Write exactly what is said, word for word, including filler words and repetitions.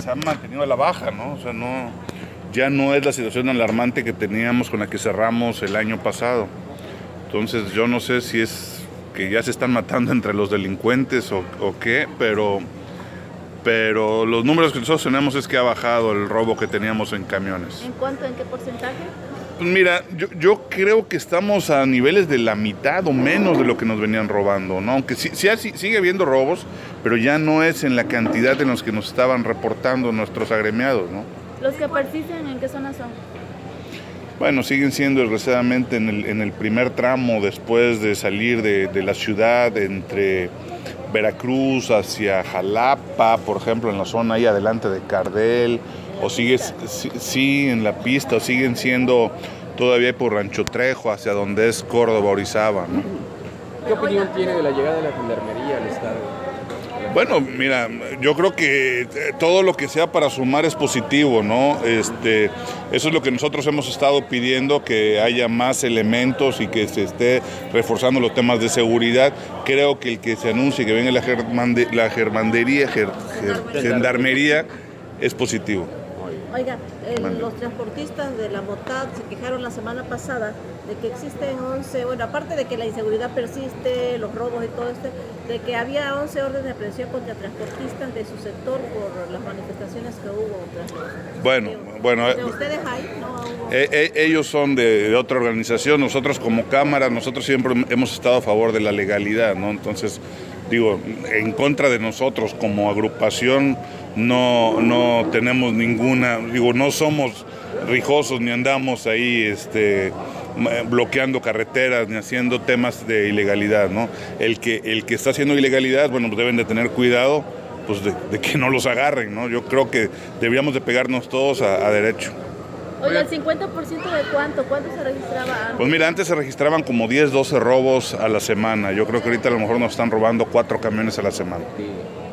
se ha mantenido a la baja, ¿no? O sea, no, ya no es la situación alarmante que teníamos con la que cerramos el año pasado. Entonces yo no sé si es que ya se están matando entre los delincuentes o, o qué, pero, pero los números que nosotros tenemos es que ha bajado el robo que teníamos en camiones. ¿En cuánto? ¿En qué porcentaje? Pues mira, yo, yo creo que estamos a niveles de la mitad o menos de lo que nos venían robando, ¿no? Aunque sí, sí, sí sigue habiendo robos, pero ya no es en la cantidad en los que nos estaban reportando nuestros agremiados, ¿no? ¿Los que persisten en qué zona son? Bueno, siguen siendo desgraciadamente en el, en el primer tramo después de salir de, de la ciudad, entre Veracruz hacia Jalapa, por ejemplo, en la zona ahí adelante de Cardel, o sigue, sí, sí, en la pista, o siguen siendo todavía por Rancho Trejo, hacia donde es Córdoba, Orizaba, ¿no? ¿Qué opinión tiene de la llegada de la gendarmería al estado? Bueno, mira, yo creo que todo lo que sea para sumar es positivo, ¿no? Este, eso es lo que nosotros hemos estado pidiendo, que haya más elementos y que se esté reforzando los temas de seguridad. Creo que el que se anuncie que venga la, germande, la germandería, ger, ger, gendarmería, es positivo. Oiga, el, los transportistas de la MOTAD se quejaron la semana pasada de que existen once, bueno, aparte de que la inseguridad persiste, los robos y todo esto, de que había once órdenes de aprehensión contra transportistas de su sector por las manifestaciones que hubo. Tras, bueno, bueno. ¿De ustedes hay? ¿No hubo? Eh, eh, ellos son de, de otra organización, nosotros como Cámara, nosotros siempre hemos estado a favor de la legalidad, ¿no? Entonces, digo, en contra de nosotros como agrupación no, no tenemos ninguna, digo, no somos rijosos ni andamos ahí este, bloqueando carreteras ni haciendo temas de ilegalidad, ¿no? El que, el que está haciendo ilegalidad, bueno, pues deben de tener cuidado pues de, de que no los agarren, ¿no? Yo creo que deberíamos de pegarnos todos a, a derecho. Oiga, ¿el cincuenta por ciento de cuánto? ¿Cuánto se registraba antes? Pues mira, antes se registraban como diez, doce robos a la semana. Yo creo que ahorita a lo mejor nos están robando cuatro camiones a la semana. Sí.